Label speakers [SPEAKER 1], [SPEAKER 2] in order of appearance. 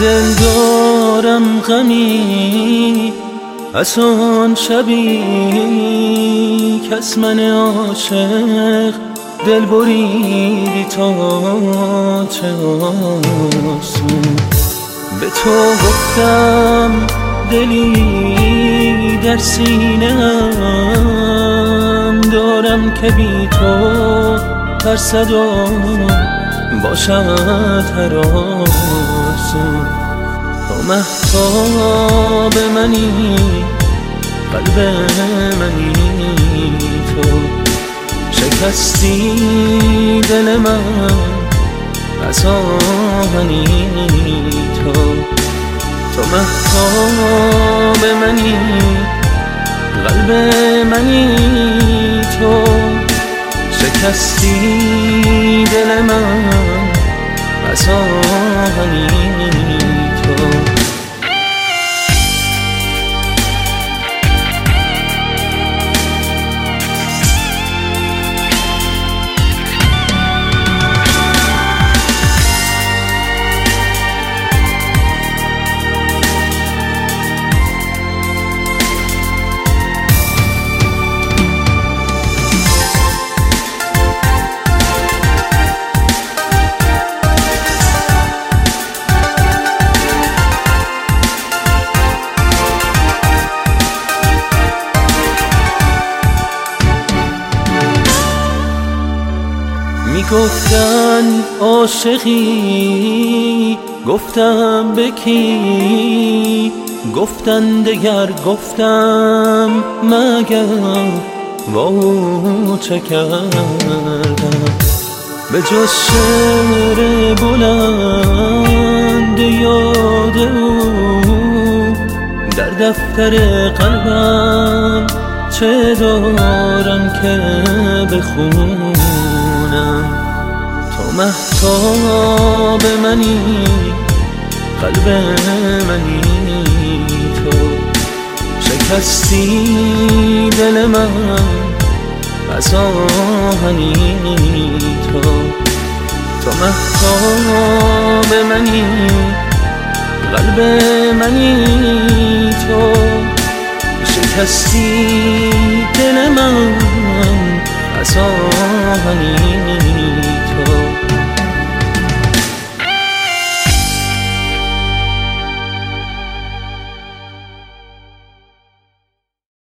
[SPEAKER 1] دل دارم غمی از آن شبی کس من عاشق دل بریدی تا چه آسون. به تو گفتم دلی در سینه‌ام دارم که بی تو هر صدا باشد هر آسون. تو مهتاب منی قلب منی تو شکستی دل من از آهنی تو. تو مهتاب منی قلب منی تو شکستی دل من از آهنی تو. گفتن عاشقی گفتم به کی، گفتن دگر گفتم مگر با او چه کردم. به جز شعر بلند یاد او در دفتر قلبم چه دارم که بخونم. تو مهتاب منی قلب منی تو شکستی دل من از آهنی تو. تو مهتاب منی قلب منی تو شکستی دل من